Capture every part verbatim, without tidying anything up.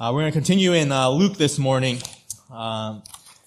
Uh, we're going to continue in uh, Luke this morning, um,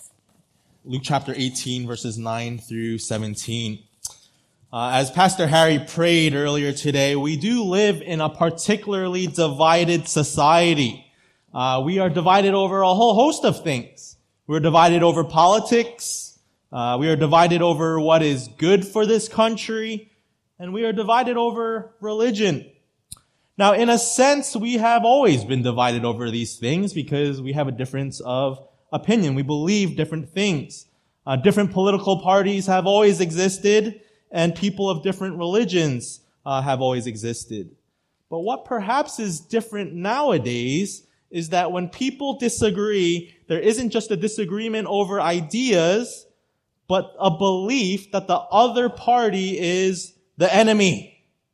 Luke chapter eighteen, verses nine through seventeen. Uh, as Pastor Harry prayed earlier today, we do live in a particularly divided society. Uh, we are divided over a whole host of things. We're divided over politics. Uh, we are divided over what is good for this country. And we are divided over religion. Now, in a sense, we have always been divided over these things because we have a difference of opinion. We believe different things. Uh, different political parties have always existed, and people of different religions uh, have always existed. But what perhaps is different nowadays is that when people disagree, there isn't just a disagreement over ideas, but a belief that the other party is the enemy.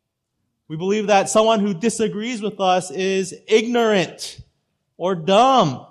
We believe that someone who disagrees with us is ignorant or dumb.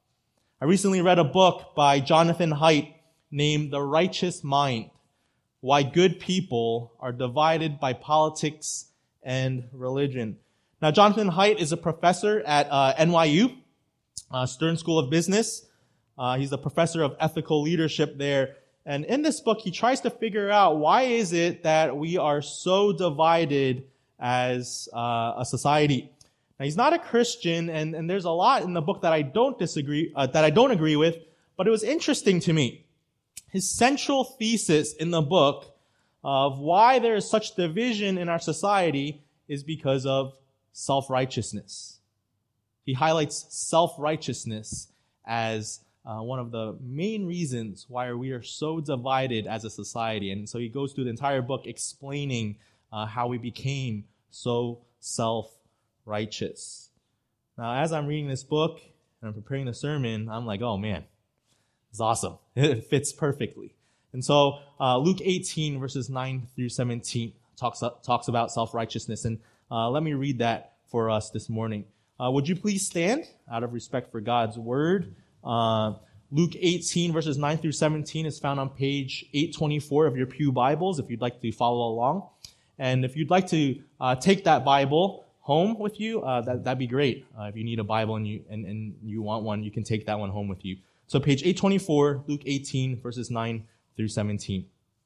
I recently read a book by Jonathan Haidt named The Righteous Mind: Why Good People Are Divided by Politics and Religion. Now, Jonathan Haidt is a professor at uh, N Y U, uh, Stern School of Business. Uh, he's a professor of ethical leadership there. And in this book, he tries to figure out why is it that we are so divided as uh, a society. Now, he's not a Christian, and, and there's a lot in the book that I don't disagree, uh, that I don't agree with, but it was interesting to me. His central thesis in the book of why there is such division in our society is because of self-righteousness. He highlights self-righteousness as uh, one of the main reasons why we are so divided as a society. And so he goes through the entire book explaining uh, how we became so self-righteous. Now, as I'm reading this book and I'm preparing the sermon, I'm like, oh man, it's awesome. It fits perfectly. And so uh, Luke eighteen, verses nine through seventeen talks, uh, talks about self-righteousness. And uh, let me read that for us this morning. Uh, would you please stand out of respect for God's word? Uh, Luke eighteen, verses nine through seventeen is found on page eight twenty-four of your pew Bibles, if you'd like to follow along. And if you'd like to uh, take that Bible home with you, uh, that, that'd be great. Uh, if you need a Bible and you and, and you want one, you can take that one home with you. So page eight twenty-four, Luke eighteen, verses nine through seventeen.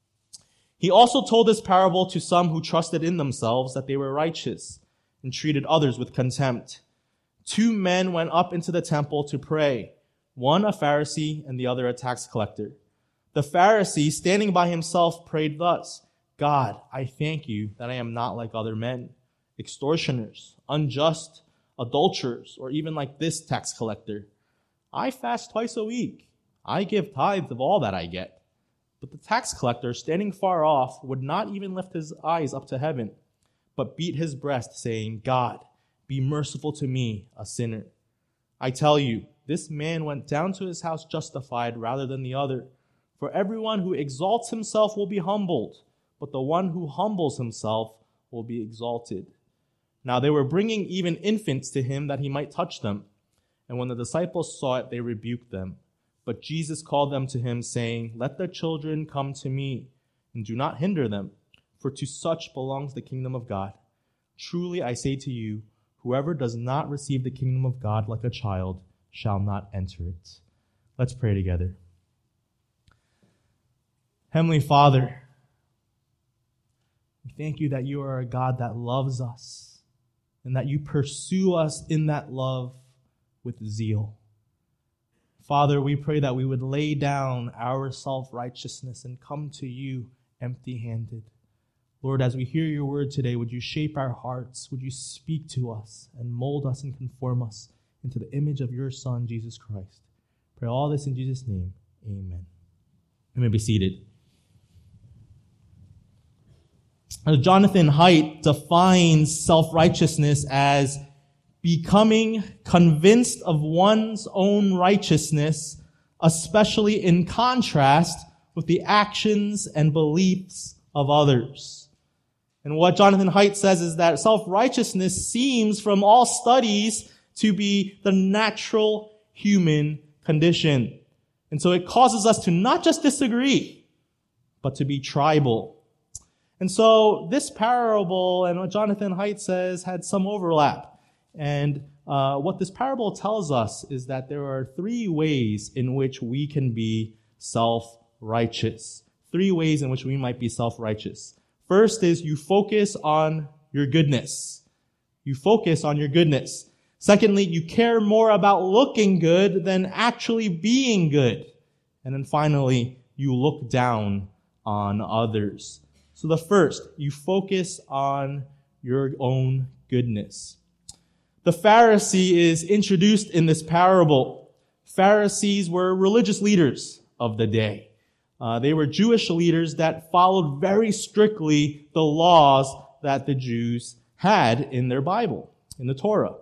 He also told this parable to some who trusted in themselves that they were righteous and treated others with contempt. Two men went up into the temple to pray, one a Pharisee and the other a tax collector. The Pharisee, standing by himself, prayed thus: God, I thank you that I am not like other men, extortioners, unjust, adulterers, or even like this tax collector. I fast twice a week. I give tithes of all that I get. But the tax collector, standing far off, would not even lift his eyes up to heaven, but beat his breast, saying, God, be merciful to me, a sinner. I tell you, this man went down to his house justified rather than the other. For everyone who exalts himself will be humbled, but the one who humbles himself will be exalted. Now they were bringing even infants to him that he might touch them. And when the disciples saw it, they rebuked them. But Jesus called them to him, saying, Let the children come to me, and do not hinder them, for to such belongs the kingdom of God. Truly I say to you, whoever does not receive the kingdom of God like a child shall not enter it. Let's pray together. Heavenly Father, we thank you that you are a God that loves us and that you pursue us in that love with zeal. Father, we pray that we would lay down our self-righteousness and come to you empty-handed. Lord, as we hear your word today, would you shape our hearts? Would you speak to us and mold us and conform us into the image of your Son, Jesus Christ? Pray all this in Jesus' name. Amen. You may be seated. Jonathan Haidt defines self-righteousness as becoming convinced of one's own righteousness, especially in contrast with the actions and beliefs of others. And what Jonathan Haidt says is that self-righteousness seems from all studies to be the natural human condition. And so it causes us to not just disagree, but to be tribal. And so this parable and what Jonathan Haidt says had some overlap. And uh, what this parable tells us is that there are three ways in which we can be self-righteous. Three ways in which we might be self-righteous. First is you focus on your goodness. You focus on your goodness. Secondly, you care more about looking good than actually being good. And then finally, you look down on others. So the first, you focus on your own goodness. The Pharisee is introduced in this parable. Pharisees were religious leaders of the day. Uh, they were Jewish leaders that followed very strictly the laws that the Jews had in their Bible, in the Torah.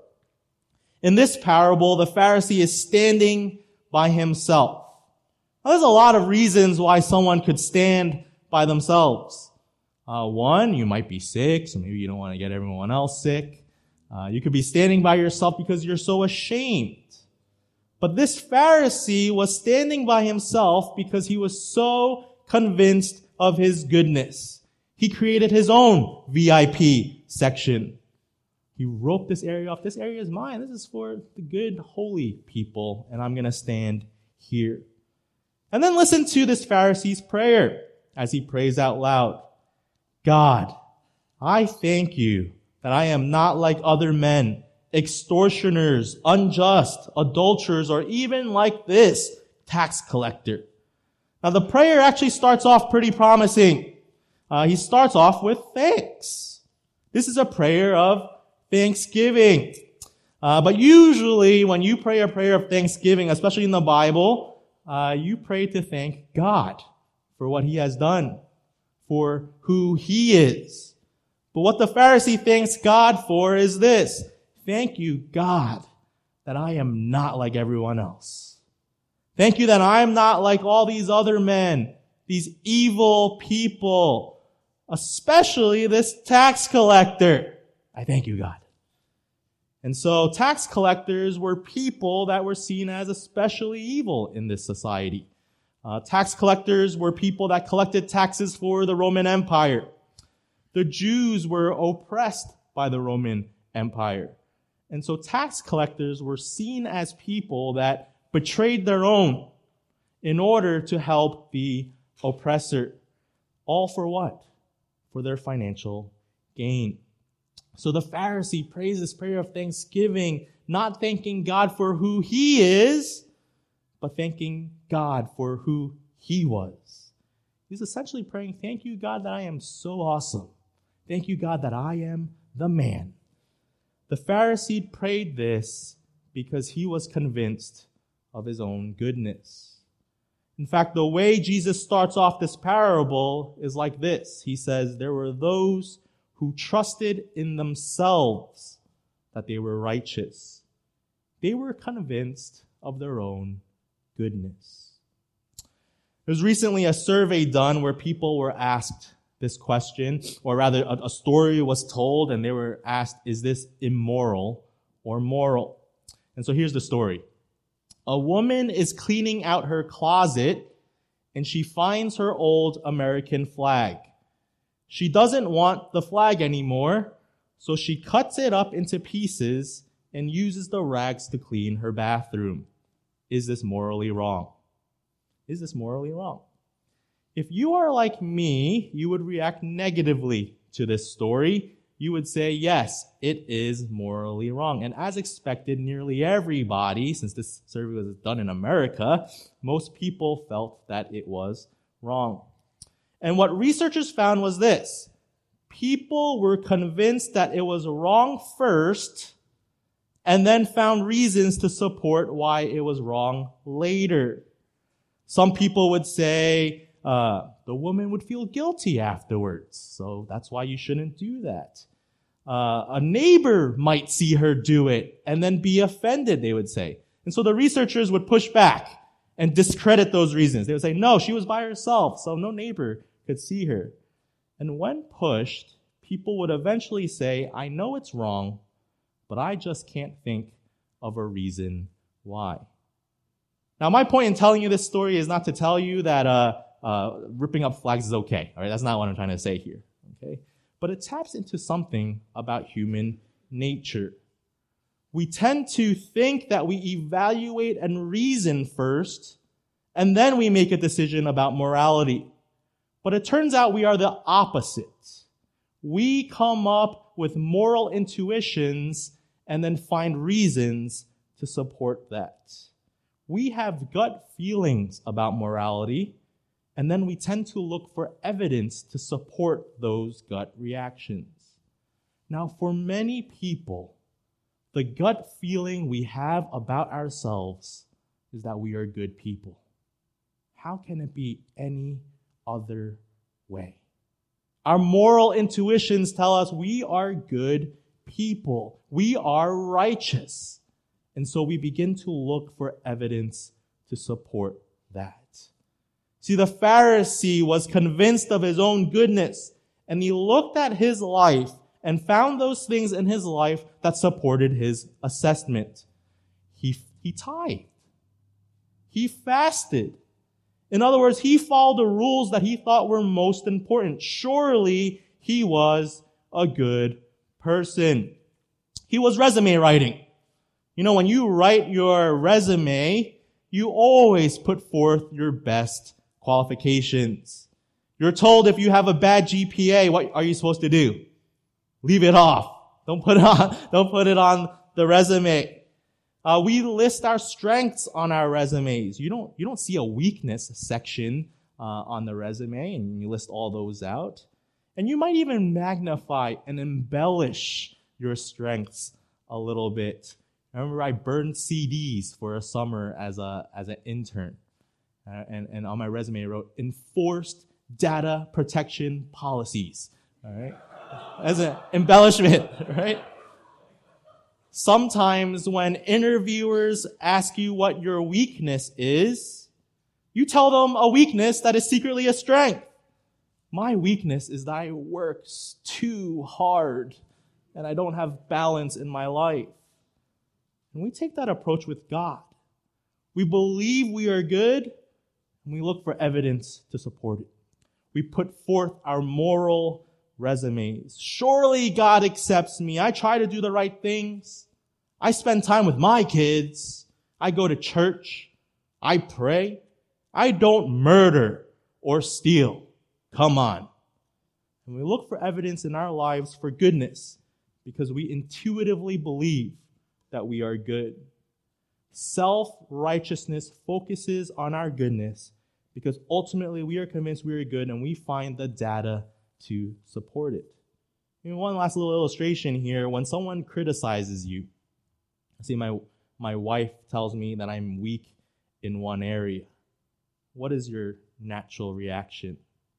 In this parable, the Pharisee is standing by himself. Now, there's a lot of reasons why someone could stand by themselves. Uh, one, you might be sick, so maybe you don't want to get everyone else sick. Uh, you could be standing by yourself because you're so ashamed. But this Pharisee was standing by himself because he was so convinced of his goodness. He created his own V I P section. He roped this area off. This area is mine. This is for the good, holy people, and I'm going to stand here. And then listen to this Pharisee's prayer as he prays out loud. God, I thank you that I am not like other men, extortioners, unjust, adulterers, or even like this tax collector. Now the prayer actually starts off pretty promising. Uh, he starts off with thanks. This is a prayer of thanksgiving. Uh, but usually when you pray a prayer of thanksgiving, especially in the Bible, uh, you pray to thank God for what he has done, for who he is. But what the Pharisee thanks God for is this. Thank you, God, that I am not like everyone else. Thank you that I'm not like all these other men, these evil people, especially this tax collector. I thank you, God. And so tax collectors were people that were seen as especially evil in this society. Uh, tax collectors were people that collected taxes for the Roman Empire. The Jews were oppressed by the Roman Empire. And so tax collectors were seen as people that betrayed their own in order to help the oppressor. All for what? For their financial gain. So the Pharisee prays this prayer of thanksgiving, not thanking God for who he is, but thanking God for who he was. He's essentially praying, thank you, God, that I am so awesome. Thank you, God, that I am the man. The Pharisee prayed this because he was convinced of his own goodness. In fact, the way Jesus starts off this parable is like this. He says, there were those who trusted in themselves that they were righteous. They were convinced of their own goodness. There was recently a survey done where people were asked this question, or rather a, a story was told and they were asked, is this immoral or moral? And so here's the story. A woman is cleaning out her closet and she finds her old American flag. She doesn't want the flag anymore, so she cuts it up into pieces and uses the rags to clean her bathroom. Is this morally wrong? Is this morally wrong? If you are like me, you would react negatively to this story. You would say, yes, it is morally wrong. And as expected, nearly everybody, since this survey was done in America, most people felt that it was wrong. And what researchers found was this. People were convinced that it was wrong first, and then found reasons to support why it was wrong later. Some people would say, uh, the woman would feel guilty afterwards, so that's why you shouldn't do that. Uh, a neighbor might see her do it and then be offended, they would say. And so the researchers would push back and discredit those reasons. They would say, no, she was by herself, so no neighbor could see her. And when pushed, people would eventually say, I know it's wrong, but I just can't think of a reason why. Now, my point in telling you this story is not to tell you that uh, uh, ripping up flags is okay. All right, that's not what I'm trying to say here. Okay, but it taps into something about human nature. We tend to think that we evaluate and reason first, and then we make a decision about morality. But it turns out we are the opposite. We come up with moral intuitions and then find reasons to support that. We have gut feelings about morality, and then we tend to look for evidence to support those gut reactions. Now, for many people, the gut feeling we have about ourselves is that we are good people. How can it be any other way? Our moral intuitions tell us we are good people. We are righteous. And so we begin to look for evidence to support that. See, the Pharisee was convinced of his own goodness, and he looked at his life and found those things in his life that supported his assessment. He, he tithed. He fasted. In other words, he followed the rules that he thought were most important. Surely he was a good person. He was resume writing. You know, when you write your resume, you always put forth your best qualifications. You're told if you have a bad G P A, what are you supposed to do? Leave it off. Don't put it on, don't put it on the resume. Uh, we list our strengths on our resumes. You don't, you don't see a weakness section uh, on the resume, and you list all those out. And you might even magnify and embellish your strengths a little bit. I remember I burned C Ds for a summer as a as an intern. Uh, and, and on my resume I wrote, enforced data protection policies. All right? As an embellishment, right? Sometimes when interviewers ask you what your weakness is, you tell them a weakness that is secretly a strength. My weakness is that I work too hard and I don't have balance in my life. And we take that approach with God. We believe we are good, and we look for evidence to support it. We put forth our moral resumes. Surely God accepts me. I try to do the right things. I spend time with my kids. I go to church. I pray. I don't murder or steal. Come on. And we look for evidence in our lives for goodness because we intuitively believe that we are good. Self-righteousness focuses on our goodness because ultimately we are convinced we are good and we find the data to support it. And one last little illustration here. When someone criticizes you, see, my, my wife tells me that I'm weak in one area. What is your natural reaction?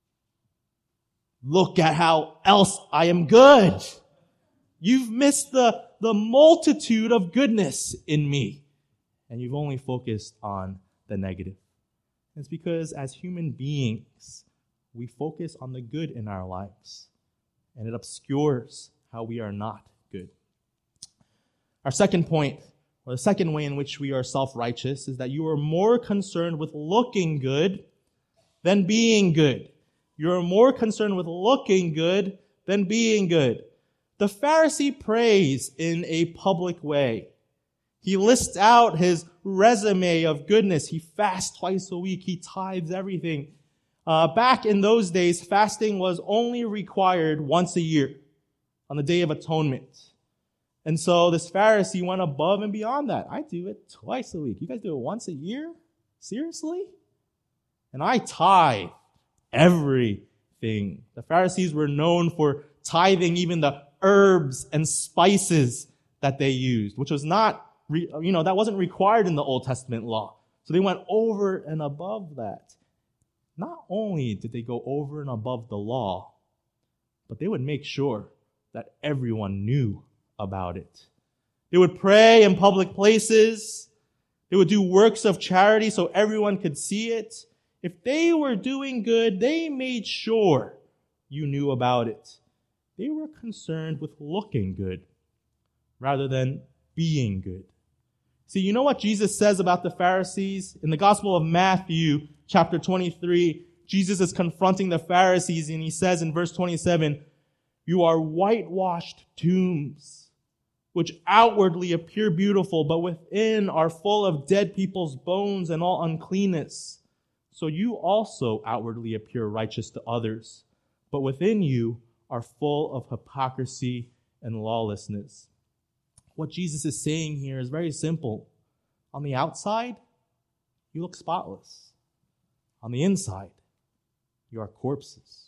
Look at how else I am good. You've missed the, the multitude of goodness in me. And you've only focused on the negative. It's because as human beings, we focus on the good in our lives. And it obscures how we are not good. Our second point, or the second way in which we are self-righteous, is that you are more concerned with looking good than being good. You are more concerned with looking good than being good. The Pharisee prays in a public way. He lists out his resume of goodness. He fasts twice a week. He tithes everything. Uh, back in those days, fasting was only required once a year on the Day of Atonement. And so this Pharisee went above and beyond that. I do it twice a week. You guys do it once a year? Seriously? And I tithe everything. The Pharisees were known for tithing even the herbs and spices that they used, which was not, you know, that wasn't required in the Old Testament law. So they went over and above that. Not only did they go over and above the law, but they would make sure that everyone knew about it. They would pray in public places. They would do works of charity so everyone could see it. If they were doing good, they made sure you knew about it. They were concerned with looking good rather than being good. See, you know what Jesus says about the Pharisees? In the Gospel of Matthew, chapter twenty-three, Jesus is confronting the Pharisees, and he says in verse twenty-seven, "You are whitewashed tombs, which outwardly appear beautiful, but within are full of dead people's bones and all uncleanness. So you also outwardly appear righteous to others, but within you are full of hypocrisy and lawlessness. What Jesus is saying here is very simple. On the outside, you look spotless. On the inside, you are corpses.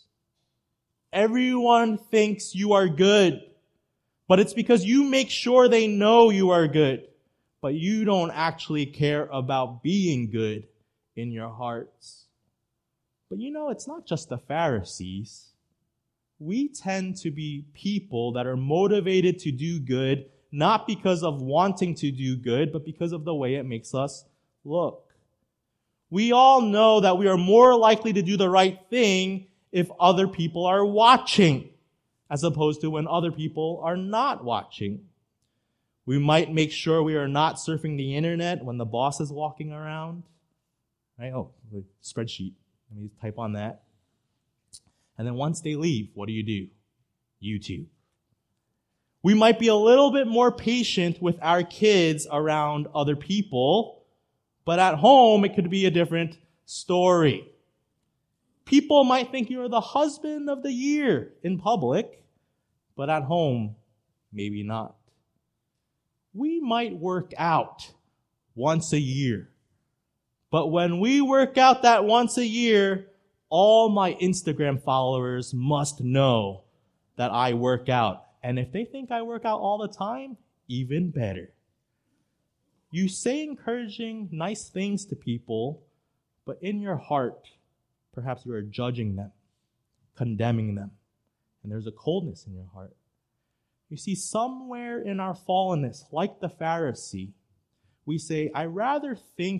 Everyone thinks you are good, but it's because you make sure they know you are good, but you don't actually care about being good in your hearts. But you know, it's not just the Pharisees. We tend to be people that are motivated to do good, not because of wanting to do good, but because of the way it makes us look. We all know that we are more likely to do the right thing if other people are watching, as opposed to when other people are not watching. We might make sure we are not surfing the internet when the boss is walking around. Right? Oh, the spreadsheet. Let me type on that. And then once they leave, what do you do? YouTube. We might be a little bit more patient with our kids around other people, but at home it could be a different story. People might think you're the husband of the year in public, but at home, maybe not. We might work out once a year, but when we work out that once a year, all my Instagram followers must know that I work out. And if they think I work out all the time, even better. You say encouraging, nice things to people, but in your heart, perhaps you are judging them, condemning them, and there's a coldness in your heart. You see, somewhere in our fallenness, like the Pharisee, we say, I rather think,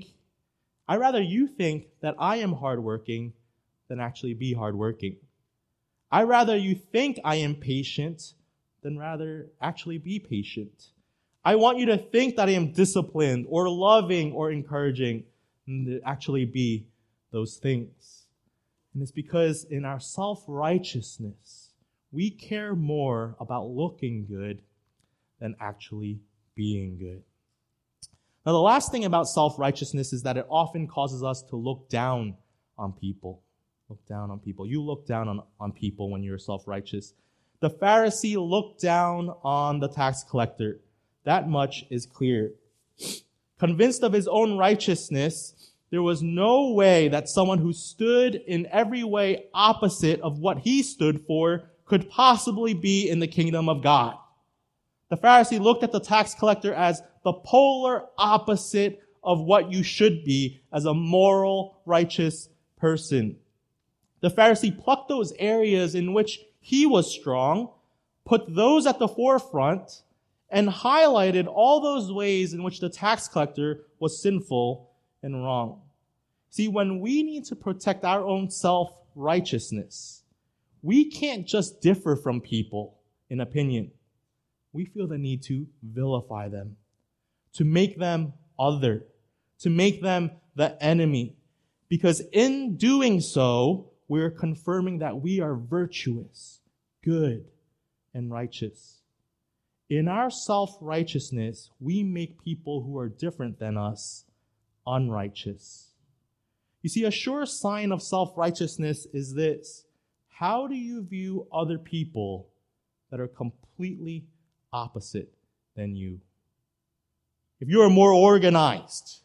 I rather you think that I am hardworking than actually be hardworking. I rather you think I am patient than rather actually be patient. I want you to think that I am disciplined or loving or encouraging than to actually be those things. And it's because in our self-righteousness, we care more about looking good than actually being good. Now, the last thing about self-righteousness is that it often causes us to look down on people. Look down on people. You look down on, on people when you're self-righteous. The Pharisee looked down on the tax collector. That much is clear. Convinced of his own righteousness, there was no way that someone who stood in every way opposite of what he stood for could possibly be in the kingdom of God. The Pharisee looked at the tax collector as the polar opposite of what you should be as a moral, righteous person. The Pharisee plucked those areas in which he was strong, put those at the forefront, and highlighted all those ways in which the tax collector was sinful and wrong. See, when we need to protect our own self-righteousness, we can't just differ from people in opinion. We feel the need to vilify them, to make them other, to make them the enemy. Because in doing so, we're confirming that we are virtuous, good, and righteous. In our self-righteousness, we make people who are different than us unrighteous. You see, a sure sign of self-righteousness is this. How do you view other people that are completely opposite than you? If you are more organized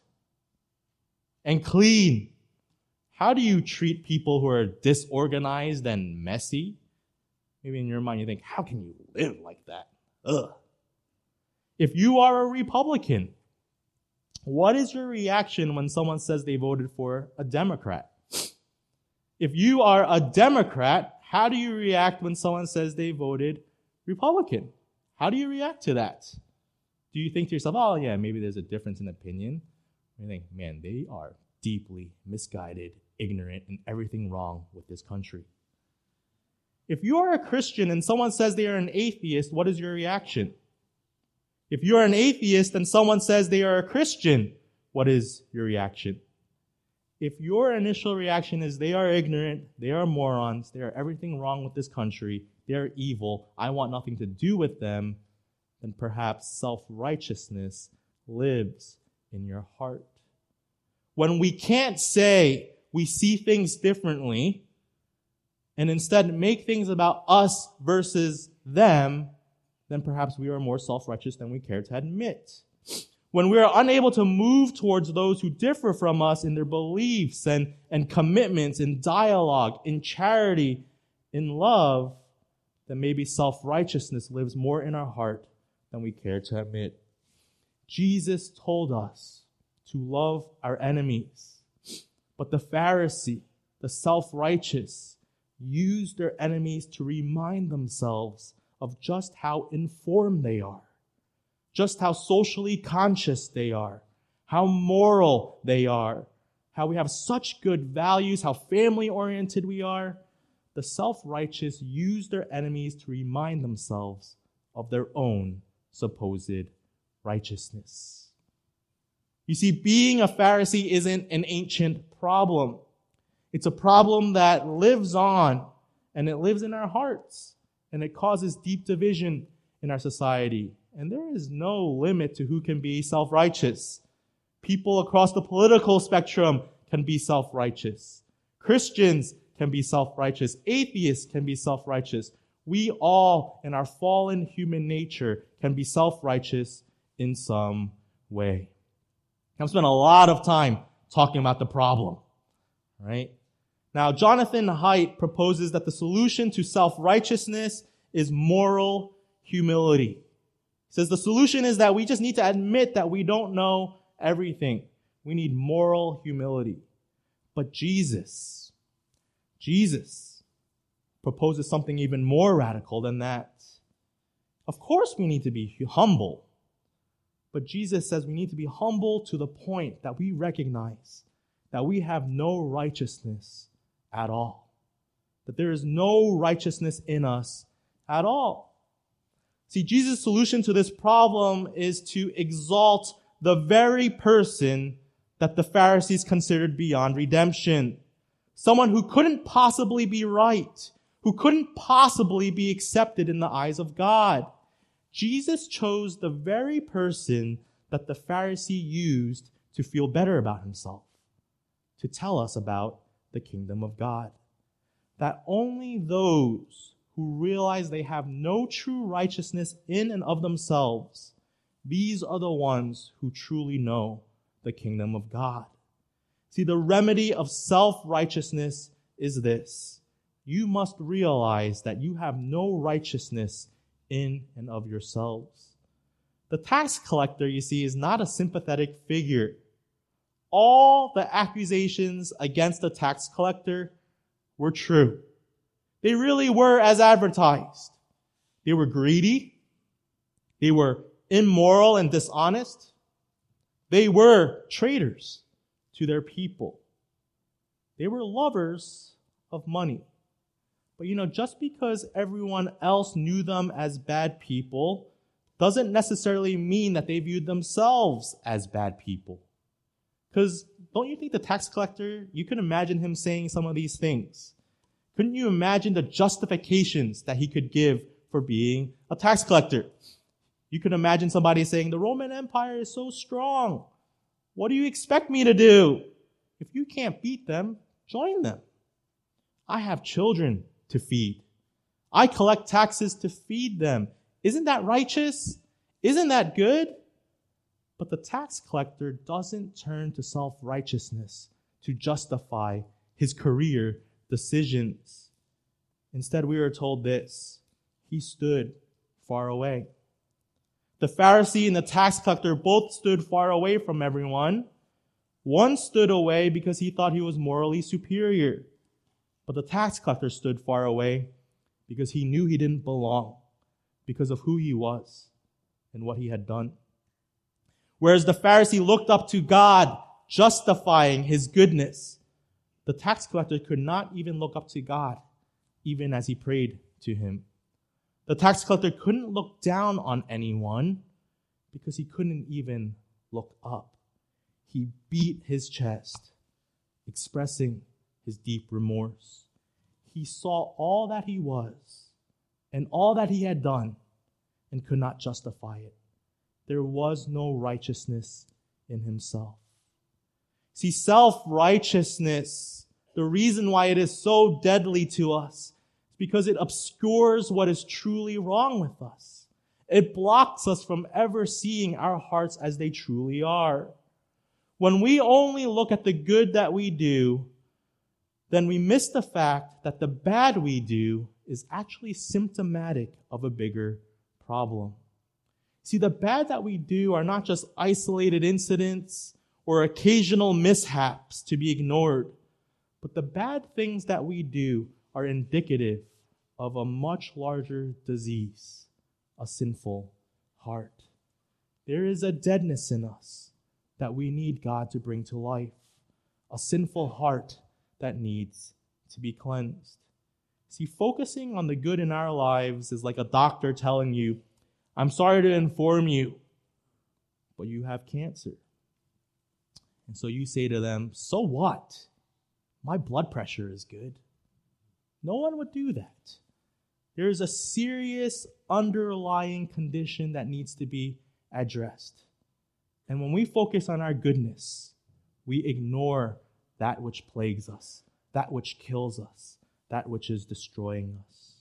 and clean, how do you treat people who are disorganized and messy? Maybe in your mind you think, how can you live like that? Ugh. If you are a Republican, what is your reaction when someone says they voted for a Democrat? If you are a Democrat, how do you react when someone says they voted Republican? How do you react to that? Do you think to yourself, oh yeah, maybe there's a difference in opinion? Or you think, man, they are deeply misguided, ignorant, and everything wrong with this country. If you are a Christian and someone says they are an atheist, what is your reaction? If you are an atheist and someone says they are a Christian, what is your reaction? If your initial reaction is they are ignorant, they are morons, they are everything wrong with this country, they are evil, I want nothing to do with them, then perhaps self-righteousness lives in your heart. When we can't say we see things differently and instead make things about us versus them, then perhaps we are more self-righteous than we care to admit. When we are unable to move towards those who differ from us in their beliefs and, and commitments, in dialogue, in charity, in love, then maybe self-righteousness lives more in our heart than we care to admit. Jesus told us to love our enemies, but the Pharisee, the self-righteous, used their enemies to remind themselves of just how informed they are, just how socially conscious they are, how moral they are, how we have such good values, how family-oriented we are. The self-righteous use their enemies to remind themselves of their own supposed righteousness. You see, being a Pharisee isn't an ancient problem. It's a problem that lives on, and it lives in our hearts, and it causes deep division in our society. And there is no limit to who can be self-righteous. People across the political spectrum can be self-righteous. Christians can be self-righteous. Atheists can be self-righteous. We all, in our fallen human nature, can be self-righteous in some way. I've spent a lot of time talking about the problem, right? Now, Jonathan Haidt proposes that the solution to self-righteousness is moral humility. He says the solution is that we just need to admit that we don't know everything. We need moral humility. But Jesus, Jesus proposes something even more radical than that. Of course we need to be humble. But Jesus says we need to be humble to the point that we recognize that we have no righteousness at all. That there is no righteousness in us at all. See, Jesus' solution to this problem is to exalt the very person that the Pharisees considered beyond redemption. Someone who couldn't possibly be right, who couldn't possibly be accepted in the eyes of God. Jesus chose the very person that the Pharisee used to feel better about himself, to tell us about the kingdom of God. That only those who realize they have no true righteousness in and of themselves, these are the ones who truly know the kingdom of God. See, the remedy of self-righteousness is this. You must realize that you have no righteousness in and of yourselves. The tax collector, you see, is not a sympathetic figure. All the accusations against the tax collector were true. They really were as advertised. They were greedy. They were immoral and dishonest. They were traitors to their people. They were lovers of money. But you know, just because everyone else knew them as bad people doesn't necessarily mean that they viewed themselves as bad people. Because don't you think the tax collector, you can imagine him saying some of these things. Couldn't you imagine the justifications that he could give for being a tax collector? You could imagine somebody saying, the Roman Empire is so strong. What do you expect me to do? If you can't beat them, join them. I have children to feed. I collect taxes to feed them. Isn't that righteous? Isn't that good? But the tax collector doesn't turn to self-righteousness to justify his career decisions. Instead, we are told this. He stood far away. The Pharisee and the tax collector both stood far away from everyone. One stood away because he thought he was morally superior. But the tax collector stood far away because he knew he didn't belong, because of who he was and what he had done. Whereas the Pharisee looked up to God, justifying his goodness, the tax collector could not even look up to God, even as he prayed to him. The tax collector couldn't look down on anyone because he couldn't even look up. He beat his chest, expressing his deep remorse. He saw all that he was and all that he had done, and could not justify it. There was no righteousness in himself. See, self-righteousness, the reason why it is so deadly to us is because it obscures what is truly wrong with us. It blocks us from ever seeing our hearts as they truly are. When we only look at the good that we do, then we miss the fact that the bad we do is actually symptomatic of a bigger problem. See, the bad that we do are not just isolated incidents or occasional mishaps to be ignored, but the bad things that we do are indicative of a much larger disease, a sinful heart. There is a deadness in us that we need God to bring to life, a sinful heart that needs to be cleansed. See, focusing on the good in our lives is like a doctor telling you, I'm sorry to inform you, but you have cancer. And so you say to them, so what? My blood pressure is good. No one would do that. There is a serious underlying condition that needs to be addressed. And when we focus on our goodness, we ignore that which plagues us, that which kills us, that which is destroying us.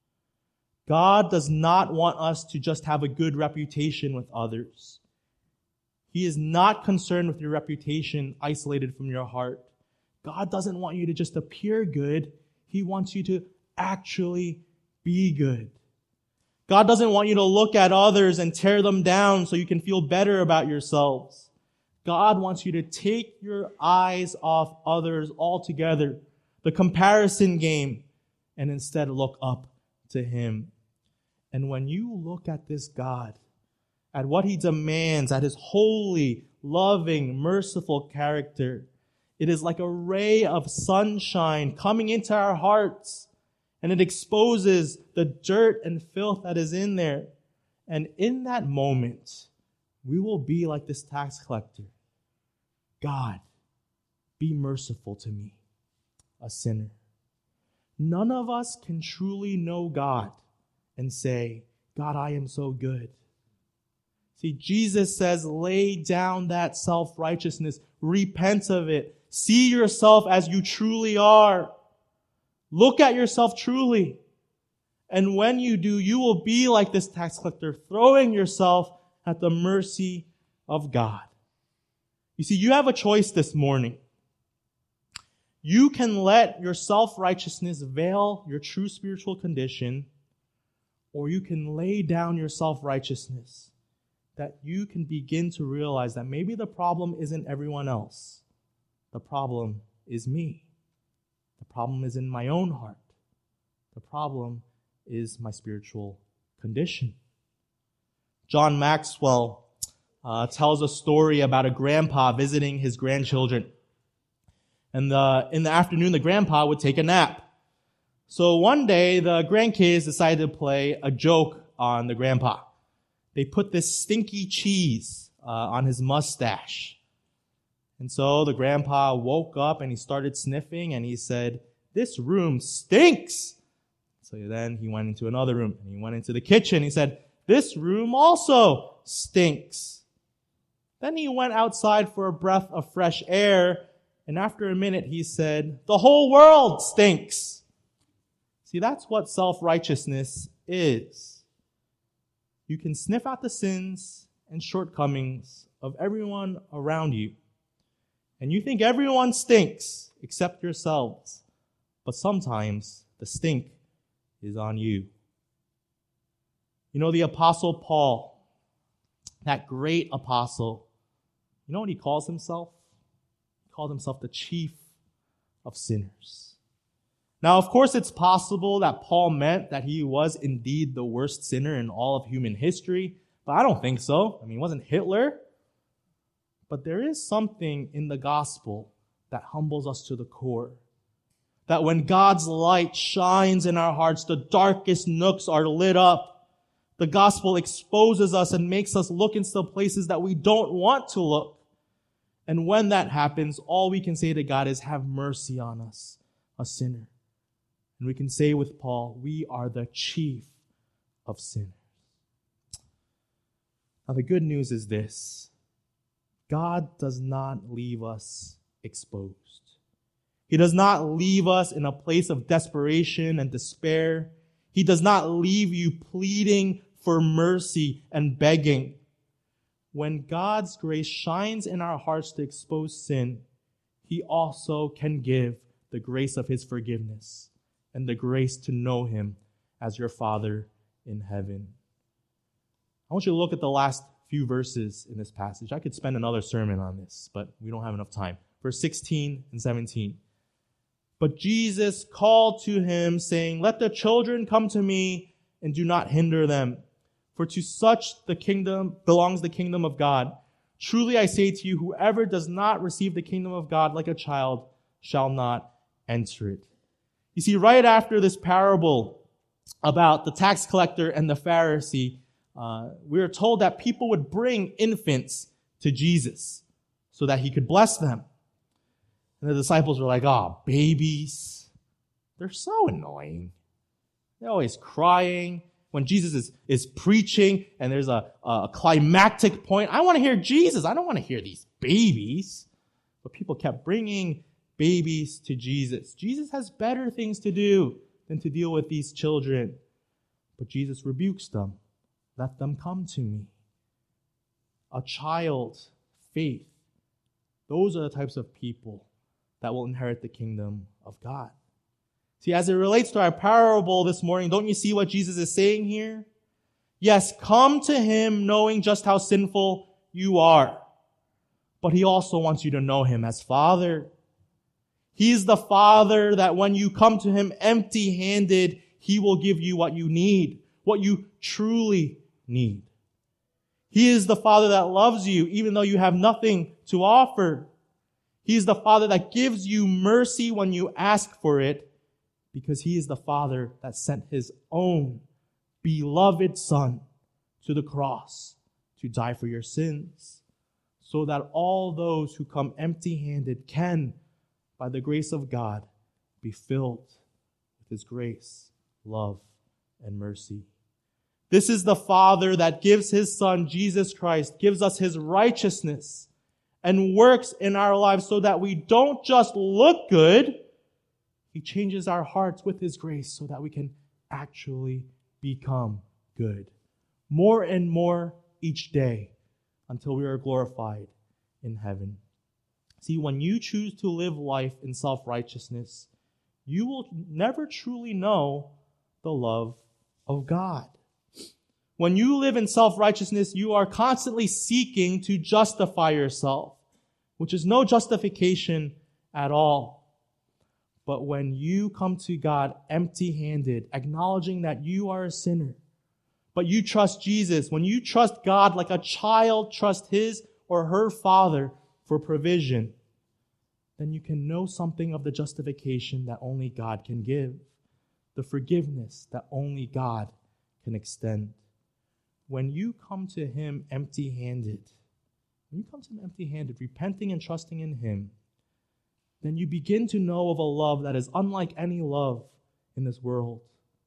God does not want us to just have a good reputation with others. He is not concerned with your reputation isolated from your heart. God doesn't want you to just appear good. He wants you to actually be good. God doesn't want you to look at others and tear them down so you can feel better about yourselves. God wants you to take your eyes off others altogether, the comparison game, and instead look up to Him. And when you look at this God, at what He demands, at His holy, loving, merciful character, it is like a ray of sunshine coming into our hearts, and it exposes the dirt and filth that is in there. And in that moment, we will be like this tax collector. God, be merciful to me, a sinner. None of us can truly know God and say, God, I am so good. See, Jesus says, lay down that self-righteousness. Repent of it. See yourself as you truly are. Look at yourself truly. And when you do, you will be like this tax collector, throwing yourself at the mercy of God. You see, you have a choice this morning. You can let your self-righteousness veil your true spiritual condition, or you can lay down your self-righteousness, that you can begin to realize that maybe the problem isn't everyone else. The problem is me. The problem is in my own heart. The problem is my spiritual condition. John Maxwell uh, tells a story about a grandpa visiting his grandchildren. And the, in the afternoon, the grandpa would take a nap. So one day, the grandkids decided to play a joke on the grandpa. They put this stinky cheese uh, on his mustache. And so the grandpa woke up and he started sniffing and he said, "This room stinks." So then he went into another room and he went into the kitchen. He said, "This room also stinks." Then he went outside for a breath of fresh air. And after a minute, he said, "The whole world stinks." See, that's what self-righteousness is. You can sniff out the sins and shortcomings of everyone around you. And you think everyone stinks except yourselves. But sometimes the stink is on you. You know, the Apostle Paul, that great apostle, you know what he calls himself? He called himself the chief of sinners. Now, of course, it's possible that Paul meant that he was indeed the worst sinner in all of human history, but I don't think so. I mean, he wasn't Hitler. But there is something in the gospel that humbles us to the core. That when God's light shines in our hearts, the darkest nooks are lit up. The gospel exposes us and makes us look into places that we don't want to look. And when that happens, all we can say to God is, "Have mercy on us, a sinner." And we can say with Paul, we are the chief of sinners. Now, the good news is this: God does not leave us exposed. He does not leave us in a place of desperation and despair. He does not leave you pleading for mercy and begging. When God's grace shines in our hearts to expose sin, He also can give the grace of His forgiveness and the grace to know Him as your Father in heaven. I want you to look at the last few verses in this passage. I could spend another sermon on this, but we don't have enough time. Verse sixteen and seventeen. But Jesus called to him, saying, "Let the children come to me, and do not hinder them. For to such the kingdom belongs the kingdom of God. Truly I say to you, whoever does not receive the kingdom of God like a child shall not enter it." You see, right after this parable about the tax collector and the Pharisee, uh, we are told that people would bring infants to Jesus so that He could bless them. And the disciples were like, "Oh, babies. They're so annoying. They're always crying." When Jesus is, is preaching and there's a, a climactic point, I want to hear Jesus. I don't want to hear these babies. But people kept bringing babies to Jesus. Jesus has better things to do than to deal with these children. But Jesus rebukes them. Let them come to me. A child, faith. Those are the types of people that will inherit the kingdom of God. See, as it relates to our parable this morning, don't you see what Jesus is saying here? Yes, come to Him knowing just how sinful you are. But He also wants you to know Him as Father. He's the Father that when you come to Him empty-handed, He will give you what you need, what you truly need. He is the Father that loves you even though you have nothing to offer. He is the Father that gives you mercy when you ask for it, because He is the Father that sent His own beloved Son to the cross to die for your sins, so that all those who come empty-handed can, by the grace of God, be filled with His grace, love, and mercy. This is the Father that gives His Son, Jesus Christ, gives us His righteousness, and works in our lives so that we don't just look good. He changes our hearts with His grace so that we can actually become good. More and more each day until we are glorified in heaven. See, when you choose to live life in self-righteousness, you will never truly know the love of God. When you live in self-righteousness, you are constantly seeking to justify yourself, which is no justification at all. But when you come to God empty-handed, acknowledging that you are a sinner, but you trust Jesus, when you trust God like a child trusts his or her father for provision, then you can know something of the justification that only God can give, the forgiveness that only God can extend. When you come to Him empty-handed, when you come to Him empty-handed, repenting and trusting in Him, then you begin to know of a love that is unlike any love in this world.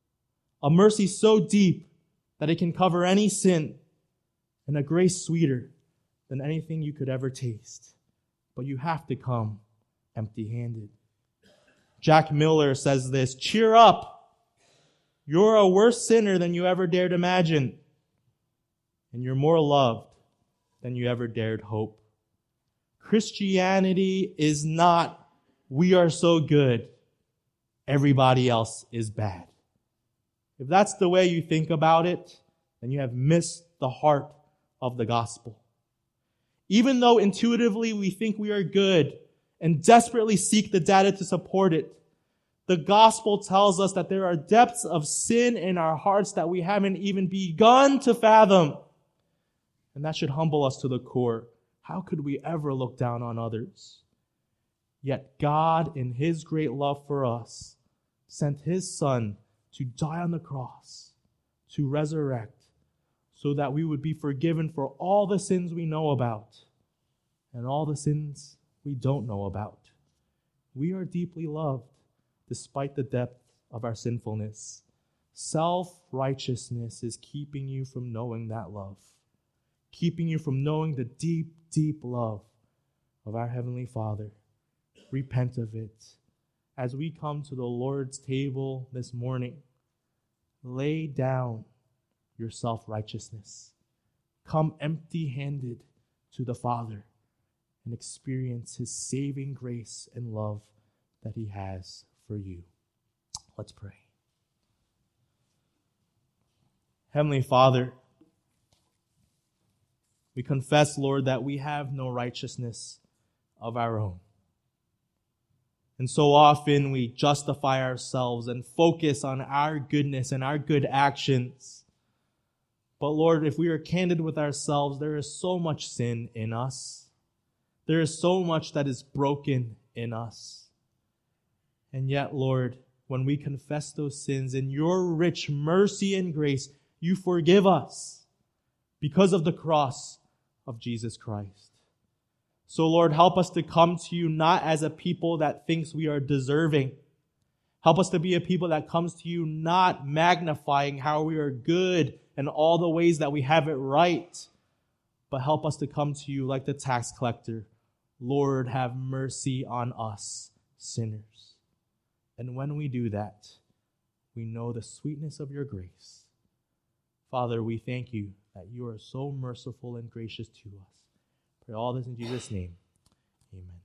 A mercy so deep that it can cover any sin, and a grace sweeter than anything you could ever taste. But you have to come empty-handed. Jack Miller says this, "Cheer up. You're a worse sinner than you ever dared imagine. And you're more loved than you ever dared hope." Christianity is not, we are so good, everybody else is bad. If that's the way you think about it, then you have missed the heart of the gospel. Even though intuitively we think we are good and desperately seek the data to support it, the gospel tells us that there are depths of sin in our hearts that we haven't even begun to fathom. And that should humble us to the core. How could we ever look down on others? Yet God, in His great love for us, sent His Son to die on the cross, to resurrect, so that we would be forgiven for all the sins we know about and all the sins we don't know about. We are deeply loved despite the depth of our sinfulness. Self-righteousness is keeping you from knowing that love, keeping you from knowing the deep, deep love of our Heavenly Father. Repent of it. As we come to the Lord's table this morning, lay down your self-righteousness. Come empty-handed to the Father and experience His saving grace and love that He has for you. Let's pray. Heavenly Father, we confess, Lord, that we have no righteousness of our own. And so often we justify ourselves and focus on our goodness and our good actions. But Lord, if we are candid with ourselves, there is so much sin in us. There is so much that is broken in us. And yet, Lord, when we confess those sins, in your rich mercy and grace, you forgive us because of the cross of Jesus Christ. So, Lord, help us to come to you not as a people that thinks we are deserving. Help us to be a people that comes to you not magnifying how we are good and all the ways that we have it right, but help us to come to you like the tax collector. Lord, have mercy on us, sinners. And when we do that, we know the sweetness of your grace. Father, we thank you that you are so merciful and gracious to us. Pray all this in Jesus' name. Amen.